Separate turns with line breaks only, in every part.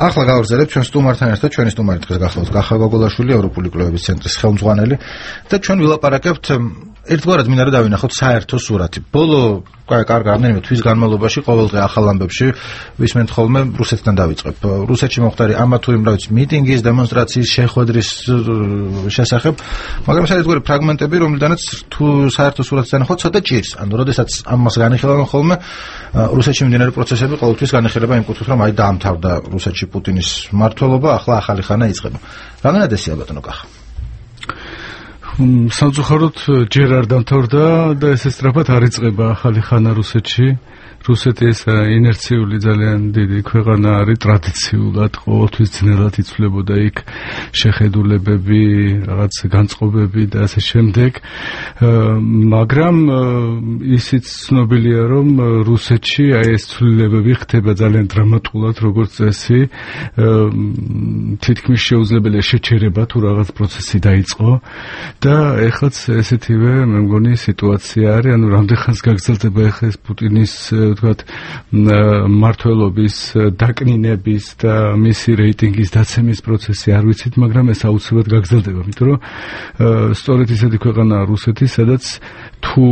ახლა გავაგზავნებთ ჩვენ სტუმართან ერთად ჩვენი სტუმარი დღეს გახლავთ კახა გოგოლაშვილი ევროპული კვლევების ცენტრის ხელმძღვანელი და ჩვენ ვილაპარაკებთ ერთგვარად მინდა რომ დავინახოთ საერთო სურათი. ბოლო კარგ რამდენიმე თვის განმავლობაში ყოველდღე ახალ ამბებში ვისმენთ ხოლმე რუსეთიდან დავიწყებ. რუსეთში მომხდარი ამა თუ იმ მიტინგის, დემონსტრაციის, შეხვედრის შესახებ, მაგრამ ეს ერთგვარი ფრაგმენტები, რომლიდანაც თუ საერთო სურათს დანახოთ, ცოტა ჭირს. ანუ როდესაც ამას განიხილავენ ხოლმე რუსეთში მიმდინარე პროცესები ყოველთვის განიხილება იმ კუთხით, რომ აი დაამთავრდა რუსეთში პუტინის მმართველობა, ახლა ახალი ხანა იწყება. რამდენად ესეა ბატონო კახა?
სამწუხაროდ ჯერ არ დამთავრდა და ესე სწრაფად არ იწყება ახალი ხანა რუსეთში. რუსეთი ეს ინერციული ძალიან დიდი ქვეყანა არის, ტრადიციულად ყოველთვის ძნელად იცვლებოდა იქ შეხედულებები, რაღაც განწყობები და ასე შემდეგ. მაგრამ ისიც ცნობილია, რომ რუსეთში აი ეს ცვლილებები ხდება ძალიან დრამატულად, როგორც წესი. თითქმის შეუძლებელია შეჩერება თუ რაღაც პროცესი დაიწყო და ეხლაც ესეთივე მე მგონი სიტუაცია არის, ანუ რამდენხანს გაგრძელდება ეხლა ეს პუტინის თქვათ მმართველობის დაკნინების და მისი რეიტინგის დაცემის პროცესი არ ვიცით, მაგრამ ეს აუცილებლად გაგრძელდება, იმიტომ რომ სწორედ ისეთი ქვეყანაა რუსეთი, სადაც თუ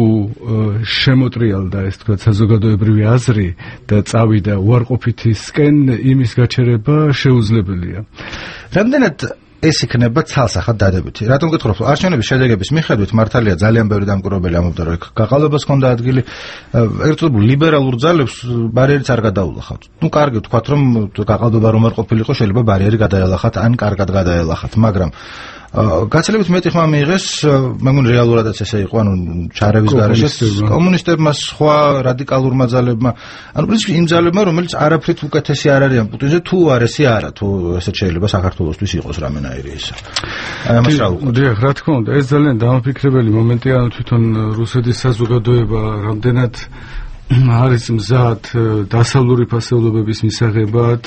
შემოტრიალდა ეს თქვათ საზოგადოებრივი აზრი და წავიდა უარყოფითისკენ, იმის გაჩერება შეუძლებელია.
რამდენად ეს იქნება ცალსახად დადებითი. რატომ გითხრობ? არჩევნების შედეგების მიხედვით მართალია ძალიან ბევრი დამკვირვებელი ამბობდა, რომ გაყალბებას ჰქონდა ადგილი. ერთად ლიბერალურ ძალებს ბარიერიც არ გადაულახავთ. კარგი ვთქვათ, რომ გაყალბება რომ არ ყოფილიყო, შეიძლება ბარიერი გადაელახათ, ან კარგად გადაელახათ, მაგრამ გაცილებით მეტი ხმა მიიღეს, მე მგონი რეალურადაც ესე იყო, ანუ ჩარევის გარეშე კომუნისტებმა, სხვა რადიკალურმა ძალებმა, ანუ პრინციპი იმ ძალებმა, რომელიც არაფრით უკეთესი არ არიან პუტინზე, თუ არესი არა, თუ ესეც შეიძლება საქართველოსთვის იყოს რამენაირი ისა. აი ამას რა უყურებთ?
დიახ, რა თქმა უნდა, ეს ძალიან დამაფიქრებელი მომენტია, ანუ თვითონ რუსეთის საზოგადოება რამდენად არის მზად დასავლური ფასეულობების მისაღებად,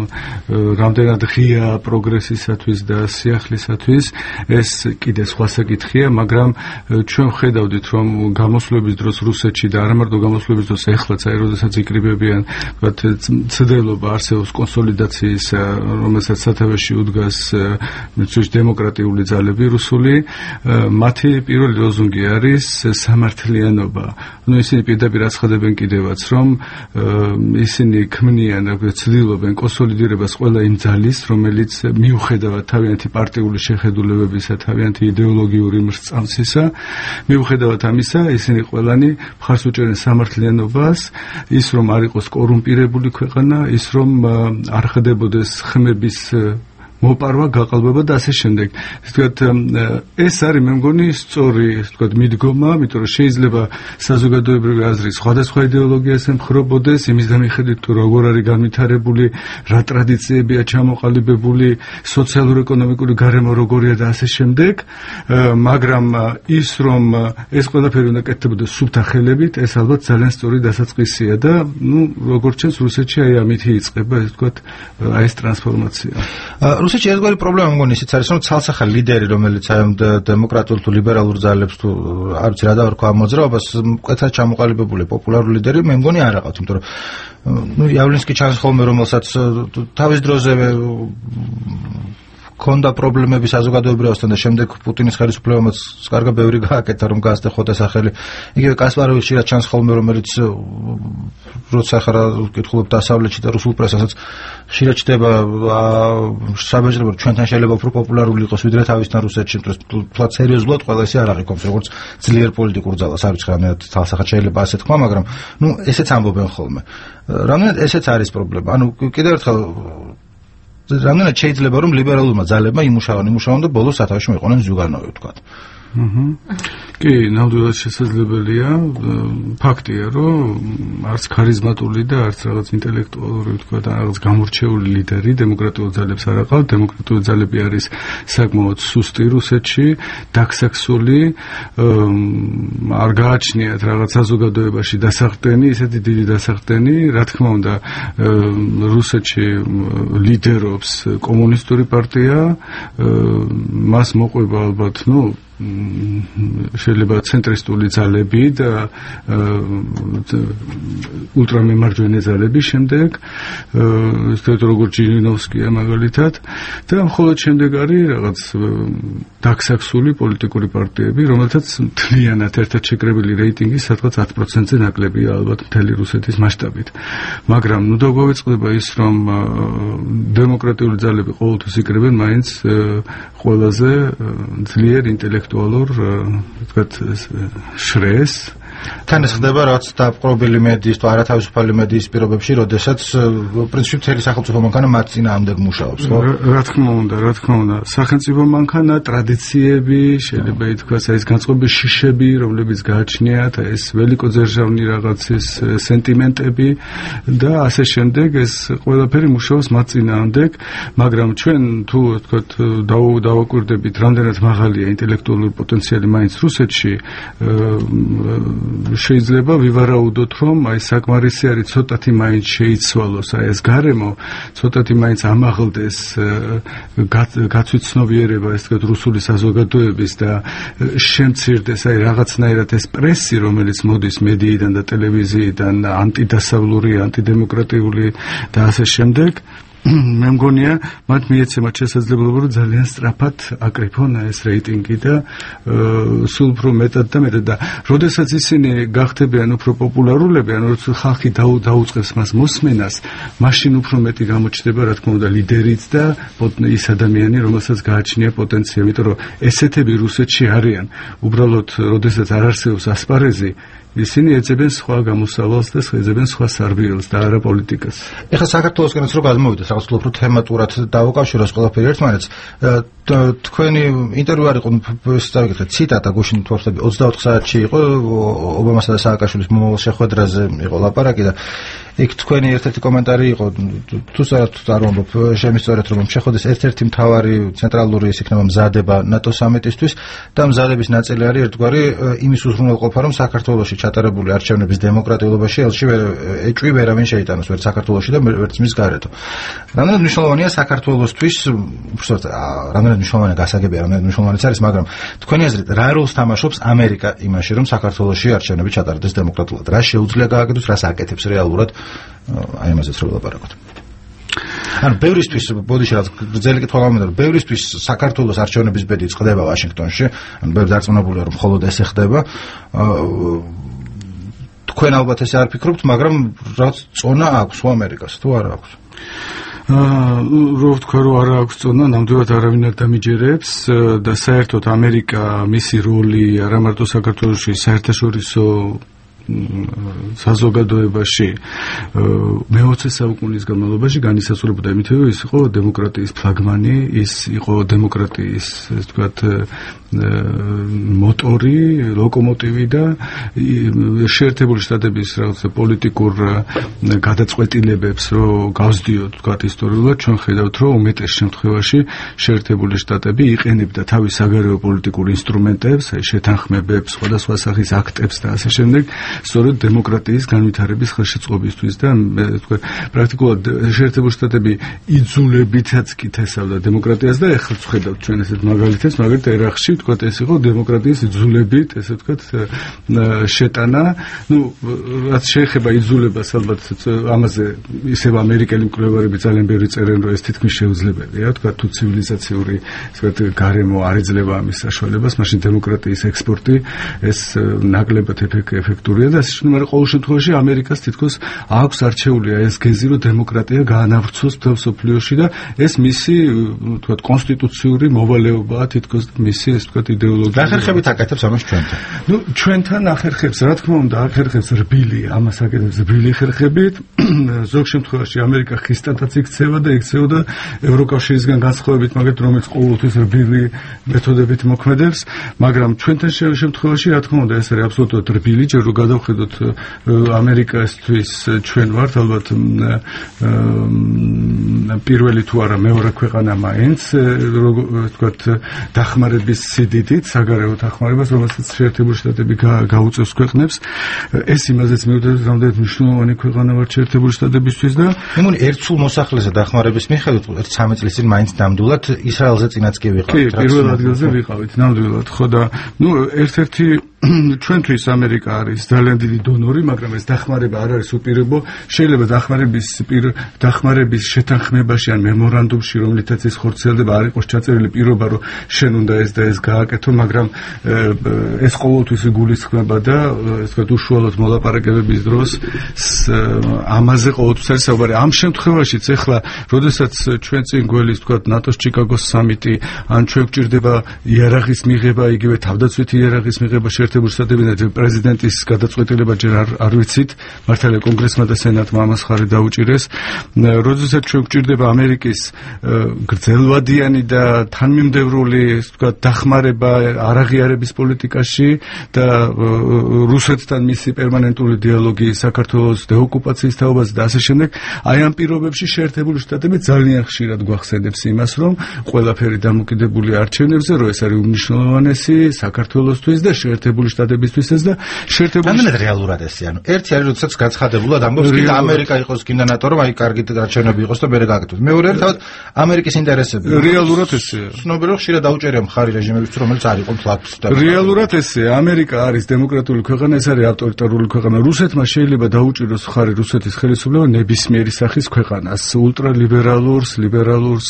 რამდენად ღია პროგრესისათვის და სიახლისათვის, ეს კიდე სხვა საკითხია, მაგრამ ჩვენ ვხედავდით, რომ გამოსვლების დროს რუსეთში და არა მარტო გამოსვლების დროს, ეხლაც აი როდესაც იკრიბებიან, ვთქვათ, ცდელობა არსებობს კონსოლიდაციის, რომელსაც სათავეში უდგას დემოკრატიული ძალები რუსული, მათი პირველი ლოზუნგი არის სამართლიანობა. ნუ ისინი პირდაპირ აცხადებენ კიდევაც, რომ ისინი ქმნიან, ცდილობენ კონსოლიდირებას ყველა იმ ძალის, რომელიც მიუხედავად თავიანთი პარტიული შეხედულებებისა, თავიანთი იდეოლოგიური მრწამსისა, მიუხედავად ამისა, ისინი ყველანი მხარს უჭერენ სამართლიანობას, ის რომ არ იყოს კორუმპირებული ქვეყანა, ის რომ არ ხდებოდეს ხმების მოპარვა, გაყალბება და ასე შემდეგ. ვთქვათ, ეს არის მე მგონი სწორი, ვთქვათ, მიდგომა, იმიტომ რომ შეიძლება საზოგადოებრივი აზრი სხვადასხვა იდეოლოგიას ემხრობოდეს, იმის მიხედვით თუ როგორ არის განვითარებული, რა ტრადიციებია ჩამოყალიბებული, სოციალურ-ეკონომიკური გარემო როგორია და ასე შემდეგ, მაგრამ ის რომ ეს ყველაფერი უნდა კეთდებოდეს სუფთა ხელებით, ეს ალბათ ძალიან სწორი დასაწყისია და, როგორც ჩანს, რუსეთში აი ამით იწყება, ეს ვთქვათ, აი ეს ტრანსფორმაცია.
რუსეთში ერთგვარი პრობლემა მგონი ისიც არის, რომ ცალსახა ლიდერი, რომელიც აი დემოკრატიულ თუ ლიბერალურ ძალებს თუ არ ვიცი რა დავარქვა ამ მოძრაობას, მკვეთრად ჩამოყალიბებული პოპულარული ლიდერი მე მგონი არ აყავთ, იმიტომ რომ იავლინსკი ჩანს ხოლმე, რომელსაც თავის დროზე ქონდა პრობლემები საზოგადოებრივასთან და შემდეგ პუტინის ხელისუფლებამაც კარგა ბევრი გააკეთა, რომ გააცდა ხოთა სახელი. იგივე კასპაროვი ხშირად ჩანს ხოლმე, რომელიც როცა ახლა ვკითხულობ დასავლეთში და რუსულ პრესასაც ხშირად ჩდება საბეჭდილება, რომ ჩვენთან შეიძლება უფრო პოპულარული იყოს ვიდრე თავისთან რუსეთში, თუმცა სერიოზულად ყველა ესე არ აღიქონს, როგორც ძლიერ პოლიტიკურ ძალას, არ ვიცი რამდენად თალსახად შეიძლება ასე თქვა, მაგრამ ესეც ამბობენ ხოლმე. რამდენად ესეც არის პრობლემა. ანუ კიდევ ერთხელ რამდენად შეიძლება რომ ლიბერალურმა ძალებმა იმუშავონ და ბოლოს სათავეში მოიყვანონ ზუგანოვი, ვთქვათ.
კი, ნამდვილად შესაძლებელია. ფაქტია, რომ არც ქარიზმატული და არც რაღაც ინტელექტუალური, ვთქვათ, რაღაც გამორჩეული ლიდერი დემოკრატიულ ძალებს არ აყავთ. დემოკრატიული ძალები არის საკმაოდ სუსტი რუსეთში, დაქსაქსული, არ გააჩნიათ რაღაც საზოგადოებაში დასახდენი, ისეთი დიდი დასახდენი, რა თქმა უნდა, რუსეთში ლიდერობს კომუნისტური პარტია, მას მოყვება ალბათ, შეიძლება ცენტრისტული ძალები და ულტრამემარჯვენე ძალები შემდეგ ისეთ როგორც ჯირინოვსკია მაგალითად და მხოლოდ შემდეგ არის რაღაც დაქსაქსული პოლიტიკური პარტიები, რომელთაც მთლიანად ერთად შეკრებილი რეიტინგი სადღაც 10%-ზე ნაკლებია ალბათ მთელი რუსეთის მასშტაბით. მაგრამ ნუ დაგვაწყდება ის, რომ დემოკრატიული ძალები ყოველთვის იკრებენ მაინც ყველაზე ძლიერ ინტელექტუალურ, თქვათ, შრეს.
თან ეს ხდება რაც დაპყრობილი მედიის თუ არათავისუფალი მედიის პირობებში, როდესაც პრინციპში მთელი სახელმწიფო მანქანა მათ წინააღმდეგ მუშაობს, ხო?
რა თქმა უნდა. სახელმწიფო მანქანა, ტრადიციები, შეიძლება ითქვას, ეს განწყობილი შიშები, რომლებიც გააჩნიათ, ეს ველიკოძერჟავნი რაღაცის სენტიმენტები და ასე შემდეგ, ეს ყველაფერი მუშაობს მათ წინააღმდეგ, მაგრამ ჩვენ თუ თქვათ დავაკვირდებით, რამდენად მაღალია ინტელექტუალური პოტენციალი მაინც რუსეთში, შეიძლება ვივარაუდოთ, რომ აი საკმარისი არის ცოტათი მაინც შეიცვალოს აი ეს გარემო, ცოტათი მაინც ამაღლდეს გაცვიცნობიერება, ეს თქვათ, რუსული საზოგადოების და შემცირდეს აი რაღაცნაირად ეს პრესი, რომელიც მოდის მედიიდან და ტელევიზიიდან, ანტიდასავლური, ანტიდემოკრატიული და ასე შემდეგ. მე მგონია, მათ მიეცემათ შესაძლებლობა, რომ ძალიან სწრაფად აკრიფონ ეს რეიტინგი და სულ უფრო მეტად და როდესაც ისინი გახდებიან უფრო პოპულარულები, ანუ როცა ხალხი დაუწყებს მას მოსმენას, მაშინ უფრო მეტი გამოჩნდება, რა თქმა უნდა, ლიდერიც და ის ადამიანი, რომელსაც გააჩნია პოტენცია, იმიტომ რომ ესეთები რუსეთში არიან. უბრალოდ, როდესაც არ არსებობს ასპარეზი, ისინი ეძებენ სხვა გამოსავალს და ეძებენ სხვა სარბიელს და არა პოლიტიკას.
ეხლა საქართველოსკენაც რო გადმოვიდა, რაღაც უფრო თემატურად დავუკავშიროს ყველაფერი ერთმანეთს. თქვენი ინტერვიუ არ იყო, დავიკითხეთ ციტატა გუშინ თორსები 24 საათში იყო ობამასა და სააკაშვილის მომავალ შეხვედრაზე იყო ლაპარაკი და იქ თქვენი ერთ-ერთი კომენტარი იყო, თუ არ ვამბობ, შემისწორეთ, რომ შეხვედრის ერთ-ერთი მთავარი ცენტრალური ის იქნება მზადება ნატო სამიტისთვის და მზადების ნაწილი არის ერთგვარი იმის უზრუნველყოფა, რომ საქართველოში ჩატარებული არჩევნების დემოკრატიულობაში ელში ეჭვი ვერავინ შეიტანოს, ვერც საქართველოში და ვერც მის გარეთო. რამდენად მნიშვნელოვანია საქართველოსთვის, უბრალოდ რამდენად მნიშვნელოვანია გასაგებია, რამდენად მნიშვნელოვანიც არის, მაგრამ თქვენი აზრით რა როლს თამაშობს ამერიკა იმაში, რომ საქართველოში არჩევნები ჩატარდეს დემოკრატიულად? რა შეუძლია გააკეთოს, რას აკეთებს რეალურად? აი ამაზეც რო ვლაპარაკოთ. ანუ ბევრისთვის ბოდიში რაც გრძელი კითხვა გამომდინარე, ბევრისთვის საქართველოს არჩევნების ბედი წყდება ვაშინგტონში, ანუ ბევრი დარწმუნებულია, რომ მხოლოდ ესე ხდება. თქვენ ალბათ ესე არ ფიქრობთ, მაგრამ რაც წონა აქვს ამერიკას, თუ არა აქვს?
რო ვთქვა, რომ არა აქვს წონა, ნამდვილად არავინ არ დამიჯერებს და საერთოდ ამერიკა მისი როლი არა მარტო საქართველოში, საერთაშორისო საზოგადოებაში მე-20 საუკუნის განმავლობაში განისაზღვრებოდა იმით, რომ ის იყო დემოკრატიის ფლაგმანი, ის იყო დემოკრატიის, ასე ვთქვათ, მოტორი, ლოკომოტივი და შეერთებული შტატების რაღაცა პოლიტიკურ გადაწყვეტილებებს რო გავსდიოთ, ვთქვათ, ისტორიულად, ჩვენ ხედავთ, რომ უმეტეს შემთხვევაში შეერთებული შტატები იყენებდა თავის საგარეო პოლიტიკურ ინსტრუმენტებს, აი შეთანხმებებს, სხვადასხვა სახის აქტებს და ასე შემდეგ, სწორედ დემოკრატიის განვითარების ხელშეწყობისთვის და თქვა პრაქტიკულად შეერთებული შტატები იძულებითაც კი თესავდა დემოკრატიას და ეხლა ვხედავთ ჩვენ ესეთ მაგალითებს, მაგალითად ერაყში თქვა ეს იყო დემოკრატიის იძულებით, ესე ვთქვათ, შეტანა. ნუ რაც შეეხება იძულებას, ალბათ ამაზე ისევ ამერიკელი მკვლევარები ძალიან ბევრი წერენ, რომ ეს თითქმის შეუძლებელია, თქვა თუ ცივილიზაციური, ესე ვთქვათ, გარემო არ ეძლევა ამის საშუალებას, მაშინ დემოკრატიის ექსპორტი ეს ნაკლებად ეფექტურია და მაგრამ ყოველ შემთხვევაში ამერიკას თითქოს აქვს არჩეული ეს გეზი, რომ დემოკრატია გაანავრცოს მთელ მსოფლიოში და ეს მისი, თქვათ, კონსტიტუციური მოვალეობაა თითქოს მისი, ეს ვთქვათ, იდეოლოგია.
ახერხებით აკეთებს ამას ჩვენთან.
ნუ ჩვენთან ახერხებს, რა თქმა უნდა, ახერხებს რბილი, ამას აკეთებს რბილი ხერხებით. ზოგ შემთხვევაში ამერიკა ხისტათაც იქცევა და ევროკავშირისგან განსხვავებით, მაგალითად, რომელიც ყოველთვის რბილი მეთოდებით მოქმედებს, მაგრამ ჩვენთან შემთხვევაში, რა თქმა უნდა, ეს არის აბსოლუტურად რბილი, ჯერ რომ გადავხედოთ ამერიკასთვის ჩვენ ვართ ალბათ პირველი თუ არა მეორე ქვეყანა მაინც ვთქვათ დახმარების სიდიდით საგარეო დახმარებას რომელსაც შეერთებული შტატები გაუწევს ქვეყნებს ეს იმაზეც მიუხედავად რამდენად მნიშვნელოვანი ქვეყანა ვართ შეერთებული შტატებისთვის და
იმუნი ერთსულ მოსახლეზე დახმარების მიხედვით 13 წლის წინ მაინც ნამდვილად ისრაელზე წინაც კი ვიყავით
კი პირველ ადგილზე ვიყავით ნამდვილად ხო და ერთ-ერთი ჩვენთვის ამერიკა არის ძალიან დიდი დონორი, მაგრამ ეს დახმარება არ არის უპირობო. შეიძლება დახმარების შეთანხმებაში ან მემორანდუმში, რომლითაც ის ხორციელდება, არ იყოს ჩაწერილი პირობა, რომ შენ უნდა ეს და ეს გააკეთო, მაგრამ ეს ყოველთვის გულისხმება და ეს ვთქვათ უშუალოდ მოლაპარაკებების დროს ამაზე ყოველთვის არის საუბარი. ამ შემთხვევაშიც ეხლა, როდესაც ჩვენ წინ გველის ვთქვათ ნატოს ჩიკაგოს სამიტი, ან ჩვენ გვჭირდება იარაღის მიღება, იგივე თავდაცვითი იარაღის მიღება შტატებიდან პრეზიდენტის გადაწყვეტილება ჯერ არ ვიცით, მართალია კონგრესმა და სენატმა ამას ხარი დაუჭირეს. როდესაც ჩვენ გვჭირდება ამერიკის გრძელვადიანი და თანმიმდევრული, ვთქვათ, დახმარება არაღიარების პოლიტიკაში და რუსეთთან მისი პერმანენტული დიალოგი საქართველოს დეოკუპაციის თაობაზე და ასე შემდეგ, აი ამ პირობებში შეერთებული შტატები ძალიან ხშირად გვახსენებს იმას, რომ ყველაფერი დამოკიდებულია არჩევნებზე, რომ ეს არის უმნიშვნელოვანესი საქართველოსთვის და შეერთებული შტატებისთვის ეს და
შეერთებული რეალურად ესე ანუ ერთი არის როდესაც გაცხადებულად ამბობს კი ამერიკა იყოს კიდე ნატო რომ აი კარგი არჩევნები იყოს და მერე გააკეთოს მეორე თავად ამერიკის ინტერესები
რეალურად ესეა
ცნობილი ხშირად დაუჭერია მხარი რეჟიმებისთვის რომელიც არ იყო ფლაგს
რეალურად ესეა ამერიკა არის დემოკრატიული ქვეყანა ეს არის ავტორიტარული ქვეყანა რუსეთმა შეიძლება დაუჭიროს მხარი რუსეთის ხელისუფლება ნებისმიერი სახის ქვეყანას ულტრალიბერალურს ლიბერალურს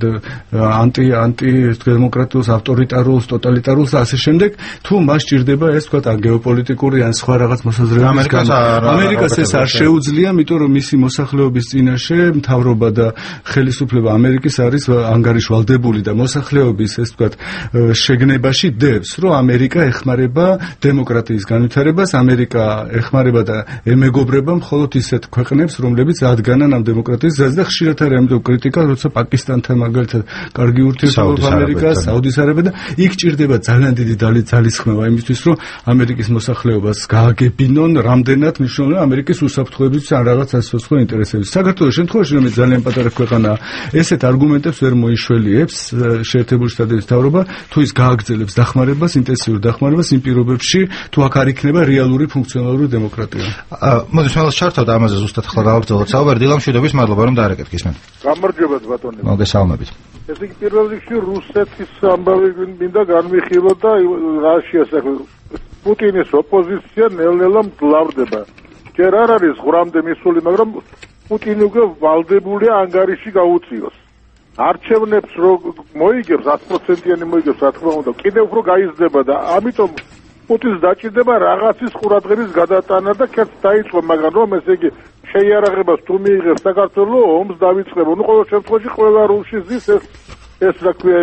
ანტი დემოკრატიულს ავტორიტარულს ტოტალიტარულს და ასე შემდეგ თუ მას ჭირდება ეს თქვა გეოპოლიტიკური ან სხვა რაღაც მოსაზრებების ამერიკას ეს არ შეუძლია, იმიტომ რომ მისი მოსახლეობის წინაშე მთავრობა და ხელისუფლება ამერიკის არის ანგარიშვალდებული და მოსახლეობის ეს თქვა შეგნებაში დევს, რომ ამერიკა ეხმარება დემოკრატიის განვითარებას, ამერიკა ეხმარება და ემეგობრება მხოლოდ ისეთ ქვეყნებს, რომლებიც ადგანან ამ დემოკრატიის ზედს და ხშირად არის ამიტომ კრიტიკა, როცა პაკისტანთან მაგალითად კარგი ურთიერთობა ამერიკას, საუდის არაბეთთან და იქ ჭირდება ძალიან დიდი ძალისხმევა იმისთვის, რომ ამერიკის მოსახლეობას გააგებინონ რამდენად მნიშვნელოვანია ამერიკის უსაფრთხოების ან რაღაც სასოფლო ინტერესების. საქართველოს შემთხვევაში რომ ძალიან პატარა ქვეყანაა, ესეთ არგუმენტებს ვერ მოიშველიებს შეერთებული შტატების მთავრობა, თუ ის გააგრძელებს დახმარებას, ინტენსიურ დახმარებას იმ პირობებში, თუ აქ არ იქნება რეალური ფუნქციონალური დემოკრატია.
მოდით მე შევთავაზოთ ამაზე ზუსტად ახლა გავაგრძელოთ საუბარი. დილამ მშვიდობის მადლობა რომ დაარეკეთ გისმენთ.
გამარჯობა ბატონო.
მოგესალმებით.
ესე იგი პირველ რიგში რუსეთის ამბავი მინდა განვიხილოთ და რაშიას ახლა პუტინის ოპოზიცია ნელ-ნელა მძლავრდება. ჯერ არ არის ღრამდე მისული, მაგრამ პუტინი უკვე ვალდებულია ანგარიში გაუწიოს. არჩევნებს რო მოიგებს 100%-იანი მოიგებს, რა თქმა უნდა, კიდევ უფრო გაიზრდება და ამიტომ პუტინს დაჭირდება რაღაცის ყურადღების გადატანა და კეთს დაიწყო, მაგრამ რომ ესე იგი შეიარაღებას თუ მიიღებს საქართველოს ომს დავიწყება. ნუ ყოველ შემთხვევაში ყველა რუსი ზის ეს რა ქვია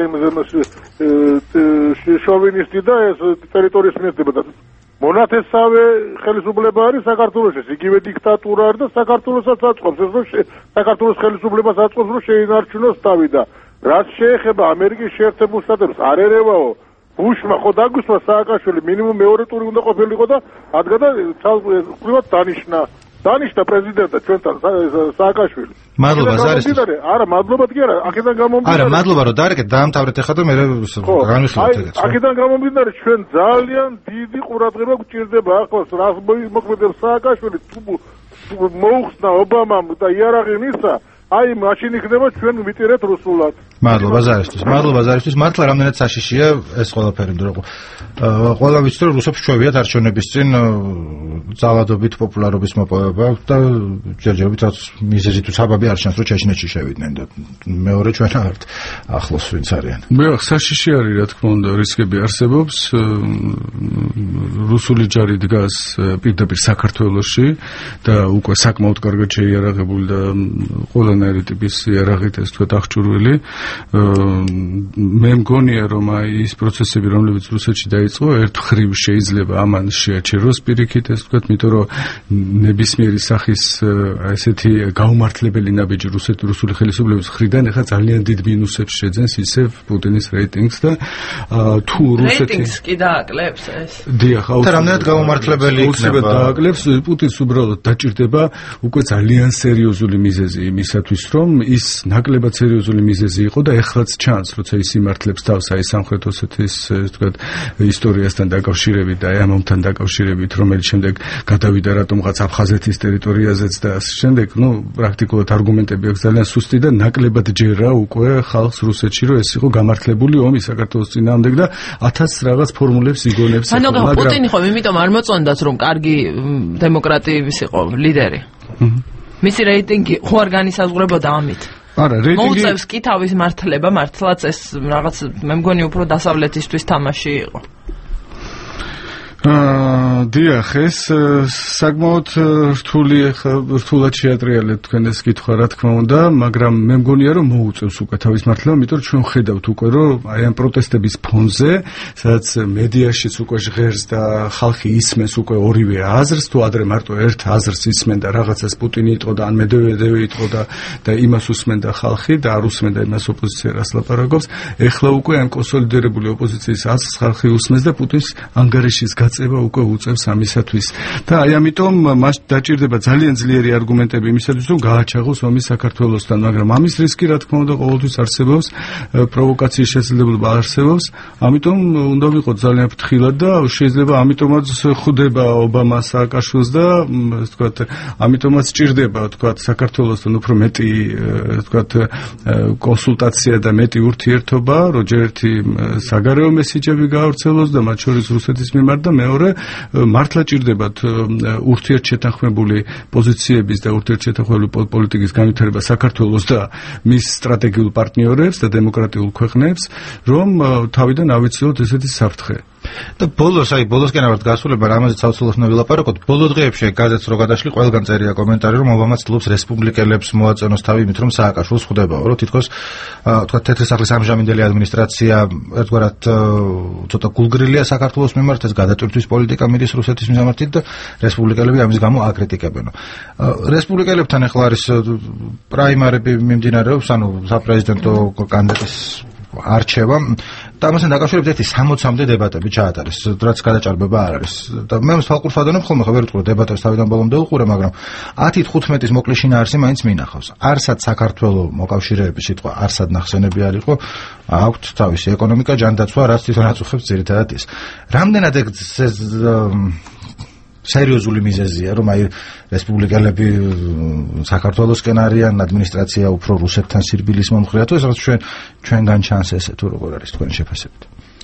შოვინისტი და ეს ტერიტორიის მიეცდება და მონათესავე ხელისუფლება არის საქართველოში, იგივე დიქტატურა არის და საქართველოსაც აწყობს, ეს რომ საქართველოს ხელისუფლებას აწყობს, რომ შეინარჩუნოს თავი და რაც შეეხება ამერიკის შეერთებულ შტატებს, არ ერევაო ბუშმა ხო დაგვისვა სააკაშვილი მინიმუმ მეორე ტური უნდა ყოფილიყო და ადგა და ცალკეულად დანიშნა პრეზიდენტად ჩვენთან სააკაშვილი.
მადლობა ზარისთვის.
არა, მადლობა კი არა, აქედან გამომდინარე.
არა, მადლობა რომ დაარეკეთ, დაამთავრეთ ახლა და მე განვიხილოთ ეგეც.
აქედან გამომდინარე ჩვენ ძალიან დიდი ყურადღება გვჭირდება ახლოს რას მოქმედებს სააკაშვილი, თუ მოუხსნა ობამამ და იარაღი მისცა, აი მაშინ იქნება ჩვენ ვიტირეთ რუსულად.
მადლობა ზარისთვის. მართლა რამდენად საშიშია ეს ყველაფერი, რომ ყველა ვიცით რომ რუსებს ჩვევიათ არჩევნების წინ ძალადობით პოპულარობის მოპოვება და ჯერჯერობით მიზეზი თუ საბაბი არ ჩანს რომ ჩეჩნეთში შევიდნენ და მეორე ჩვენ ართ ახლოს ვინც არიან.
საშიში არის რა თქმა უნდა რისკები არსებობს. რუსული ჯარი დგას პირდაპირ საქართველოში და უკვე საკმაოდ კარგად შეიარაღებული და ყველანი სხვანაირი ტიპის იარაღით ეს თქვა აღჭურვილი. მე მგონია რომ აი ის პროცესები რომლებიც რუსეთში დაიწყო ერთ ხრივ შეიძლება ამან შეაჩეროს პირიქით ეს თქვა, იმიტომ რომ ნებისმიერი სახის ესეთი გაუმართლებელი ნაბიჯი რუსული ხელისუფლების მხრიდან ეხლა ძალიან დიდ მინუსებს შეძენს ისევ პუტინის რეიტინგს და თუ რუსეთი
რეიტინგს კი დააკლებს ეს.
დიახ,
და რამდენად გაუმართლებელი იქნება
დააკლებს, პუტინს უბრალოდ დაჭირდება უკვე ძალიან სერიოზული მიზეზი იმისათვის, რომ ის ნაკლებად სერიოზული მიზეზი იყო და ეხლაც ჩანს, როცა ის იმართლებს თავს აი სამხრეთ ოსეთის თქვათ ისტორიასთან დაკავშირებით და აი ამ ომთან დაკავშირებით, რომელიც შემდეგ გადავიდა რატომღაც აფხაზეთის ტერიტორიაზეც და შემდეგ, პრაქტიკულად არგუმენტები აქვს ძალიან სუსტი და ნაკლებად ჯერა უკვე ხალხს რუსეთში, რომ ეს იყო გამართლებული ომი საქართველოს წინააღმდეგ და 1000 რაღაც ფორმულებს იგონებს.
მაგრამ პუტინი ხომ იმიტომ არ მოწონდათ, რომ კარგი დემოკრატიის იყო ლიდერი. მისი რეიტინგი ხო არ განისაზღვრებოდა ამით.
არა, რეიტინგი
მოუწევს კი თავის მართლება, მართლაც ეს რაღაც მე მგონი უფრო დასავლეთისთვის თამაში იყო.
დიახ, ეს საკმაოდ რთულად შეატრიალეთ თქვენ ეს კითხვა, რა თქმა უნდა, მაგრამ მე მგონია რომ მოუწევს უკვე თავის მართლება, იმიტომ რომ ჩვენ ხედავთ უკვე რომ აი ამ პროტესტების ფონზე, სადაც მედიაშიც უკვე ჟღერს და ხალხი ისმენს უკვე ორივე აზრს, თუ ადრე მარტო ერთ აზრს ისმენდა რაღაცას პუტინი იტყო და ან მედვედევი იტყო და იმას უსმენდა ხალხი და არ უსმენდა იმას ოპოზიცია რას ლაპარაკობს, ეხლა უკვე ამ კონსოლიდირებული ოპოზიციის აზრს ხალხი უსმენს და პუტინს ანგარიშის წება უკვე უწევს ამისათვის და აი ამიტომ მას დაჭირდება ძალიან ძლიერი არგუმენტები იმისათვის რომ გააჩაღოს ომი საქართველოსთან, მაგრამ ამის რისკი რა თქმა უნდა ყოველთვის არსებობს, პროვოკაციის შესაძლებლობა არსებობს, ამიტომ უნდა ვიყოთ ძალიან ფრთხილად და შეიძლება ამიტომაც ხვდება ობამა სააკაშვილს და ვთქვათ ამიტომაც ჭირდება ვთქვათ საქართველოსთან უფრო მეტი ვთქვათ კონსულტაცია და მეტი ურთიერთობა, რომ ჯერ ერთი საგარეო მესიჯები გაავრცელოს და მათ შორის რუსეთის მიმართ და მეორე მართლა ჭირდებათ ურთიერთშეთანხმებული პოზიციების და ურთიერთშეთანხმებული პოლიტიკის განვითარება საქართველოს და მის სტრატეგიულ პარტნიორებს და დემოკრატიულ ქვეყნებს, რომ თავიდან ავიცილოთ ესეთი საფრთხე.
და ბოლოსკენ ავართ გასულება, რამაზეც საოცრად ვილაპარაკოთ. ბოლო დღეებში გაზეთს რო გადაშლი, ყველგან წერია კომენტარი, რომ ობამა ცდილობს რესპუბლიკელებს მოაწონოს თავი იმით, რომ სააკაშვილს ხვდებაო, რომ თითქოს თქვა თეთრი სახლის ამჟამინდელი ადმინისტრაცია ერთგვარად ცოტა გულგრილია საქართველოს მიმართ, ეს გადატვირთვის პოლიტიკა მიდის რუსეთის მიმართით და რესპუბლიკელები ამის გამო აკრიტიკებენო. რესპუბლიკელებთან ახლა არის პრაიმარები მიმდინარეობს, ანუ საპრეზიდენტო კანდიდატის არჩევა და ამასთან დაკავშირებით ერთი 60-მდე დებატები ჩაატარეს, რაც გადაჭარბება არ არის. და მე მსხალყურს ვადონებ ხოლმე, ხო ვერ ვიტყვი დებატებს თავიდან ბოლომდე უყურე, მაგრამ 10-15-ის მოკლე შინაარსი მაინც მინახავს. არსად საქართველოს მოკავშირეების სიტყვა, არსად ნახსენები არ იყო, აქვთ თავისი ეკონომიკა, ჯანდაცვა, რაც თვითონ აწუხებს ძირითადად ის. რამდენად სერიოზული მიზეზია, რომ აი რესპუბლიკელები საქართველოსკენ არიან, ადმინისტრაცია უფრო რუსეთთან სირბილის მომხრეა, თუ ეს რაც ჩვენგან ჩანს ესე თუ როგორ არის თქვენი შეფასებით?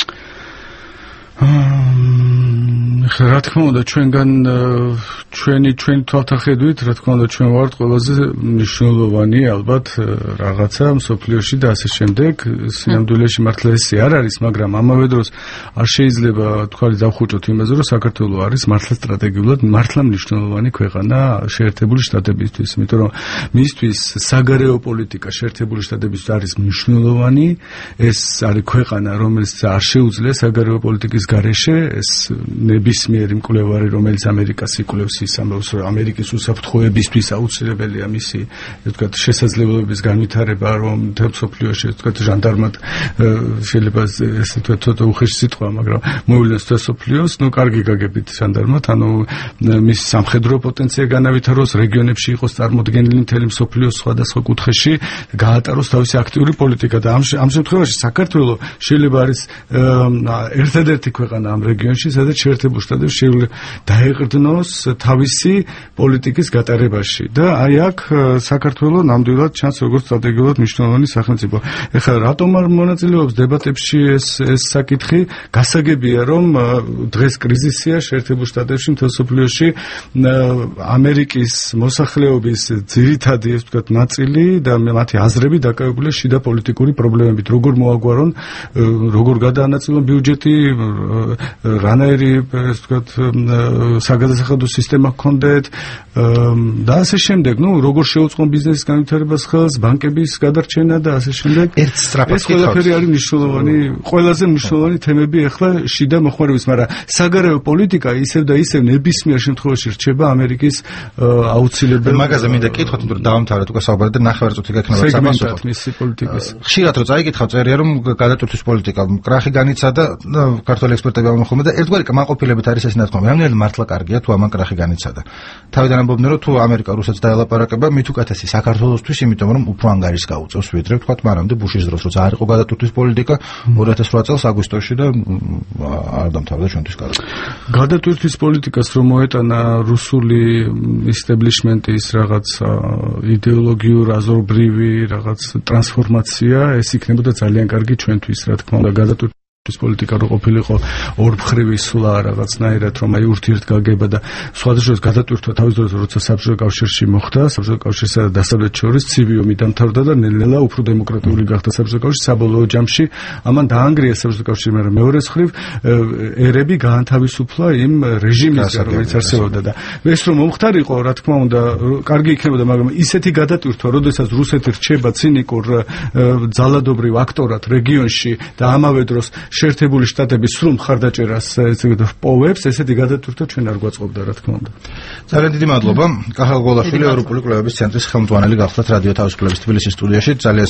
რა თქმა უნდა ჩვენგან ჩვენი თვალთახედვით რა თქმა უნდა ჩვენ ვართ ყველაზე მნიშვნელოვანი ალბათ რაღაცა მსოფლიოში და ასე შემდეგ სიამდვილეში მართლა ესე არ არის, მაგრამ ამავე დროს არ შეიძლება თქვარი დავხუჭოთ იმაზე, რომ საქართველოს არის მართლა სტრატეგიულად მართლა მნიშვნელოვანი ქვეყანა შეერთებული შტატებისთვის, იმიტომ რომ მისთვის საგარეო პოლიტიკა შეერთებული შტატებისთვის არის მნიშვნელოვანი, ეს არის ქვეყანა, რომელიც არ შეუძლია საგარეო პოლიტიკის გარეშე ეს ნებისმიერი მკვლევარი, რომელიც ამერიკას იკვლევს, ის ამბობს, რომ ამერიკის უსაფრთხოებისთვის აუცილებელია მისი, ვთქვათ, შესაძლებლობების განვითარება, რომ მთელ მსოფლიოში, ვთქვათ, ჟანდარმად შეიძლება ესე ვთქვათ, ცოტა უხეში სიტყვა, მაგრამ მოვლენს მთელ მსოფლიოს, კარგი გაგებით ჟანდარმად, ანუ მის სამხედრო პოტენცია განავითაროს, რეგიონებში იყოს წარმოდგენილი მთელი მსოფლიოს სხვადასხვა კუთხეში, გაატაროს თავისი აქტიური პოლიტიკა და ამ შემთხვევაში საქართველოს შეიძლება არის ერთადერთი ქვეყანა ამ რეგიონში, სადაც შეერთებულ შტატებს შეიძლება დაეყრდნოს თავისი პოლიტიკის გატარებაში და აი აქ საქართველოს ნამდვილად ჩანს როგორც სტრატეგიულად მნიშვნელოვანი სახელმწიფო. ეხლა რატომ არ მონაწილეობს დებატებში ეს საკითხი? გასაგებია, რომ დღეს კრიზისია შეერთებულ შტატებში, მთელ მსოფლიოში ამერიკის მოსახლეობის ძირითადი, ასე ვთქვათ, ნაწილი და მათი აზრები დაკავებულია შიდა პოლიტიკური პრობლემებით, როგორ მოაგვარონ, როგორ გადაანაწილონ ბიუჯეტი,
რანაირი ეს ვთქვათ საგადასახადო სისტემა გქონდეთ და ასე შემდეგ, როგორ შეუწყონ ბიზნესის განვითარებას ხელს, ბანკების გადარჩენა და ასე შემდეგ. ეს ყველაფერი არის მნიშვნელოვანი, ყველაზე მნიშვნელოვანი თემები ახლა შიდა მოხმარების, მაგრამ საგარეო პოლიტიკა ისევ და ისევ ნებისმიერ შემთხვევაში რჩება ამერიკის აუცილებელი.
მაგაზე მინდა კითხოთ, იმიტომ რომ დავამთავრეთ უკვე საუბარი და ნახევარწუთი გექნება
სეგმენტად მისი პოლიტიკის.
ხშირად რო წაიკითხავ წერია რომ გადატვირთვის პოლიტიკა კრახი განიცადა და ქართული ექსპერტები ამბობენ და ერთგვარი კმაყოფილებით არის ეს ნათქვამი. რამდენად მართლა კარგია თუ ამან კრახი განიცადა. თავიდან ამბობდნენ რომ თუ ამერიკა რუსეთს დაელაპარაკება მით უკეთესი საქართველოსთვის, იმიტომ რომ უფრო ანგარის გაუწევს ვიდრე ვთქვათ მანამდე ბუშის დროს როცა არ იყო გადატვირთვის პოლიტიკა 2008 წელს აგვისტოში და არ დამთავრდა ჩვენთვის კარგად.
გადატვირთვის პოლიტიკას რომ მოეტანა რუსული ისტებლიშმენტის რაღაც იდეოლოგიურ აზრობრივი რაღაც ტრანსფორმაცია, ეს იქნებოდა ძალიან კარგი ჩვენთვის, რა თქმა უნდა, გადატვირთვის პოლიტიკა რო ყოფილიყო ორმხრივი სულა რაღაცნაირად, რომ აი ურთიერთგაგება და სხვადასხვა გადატვირთვა თავის დროს როცა საბჭოთა კავშირში მოხდა, საბჭოთა კავშირსა და დასავლეთ შორის ცივი ომი დამთავრდა და ნელ-ნელა უფრო დემოკრატიული გახდა საბჭოთა კავშირი, საბოლოო ჯამში ამან დაანგრია საბჭოთა კავშირი, მაგრამ მეორე მხრივ ერები გაანთავისუფლა იმ რეჟიმისგან, რომელიც არსებობდა და ეს რომ მომხდარიყო, რა თქმა უნდა, კარგი იქნებოდა, მაგრამ ისეთი გადატვირთვა, როდესაც რუსეთი რჩება ცინიკურ ძალადობრივ აქტორად რეგიონში და ამავე დროს შეერთებული შტატების სრულ მხარდაჭერას პოვებს, ესეთი გადატვირთვა ჩვენ არ გვაწყობდა, რა თქმა უნდა.
ძალიან დიდი მადლობა. კახა გოლაშვილი ევროპული კვლევების ცენტრის ხელმძღვანელი გახლდათ რადიო თავისუფლების თბილისის სტუდიაში. ძალიან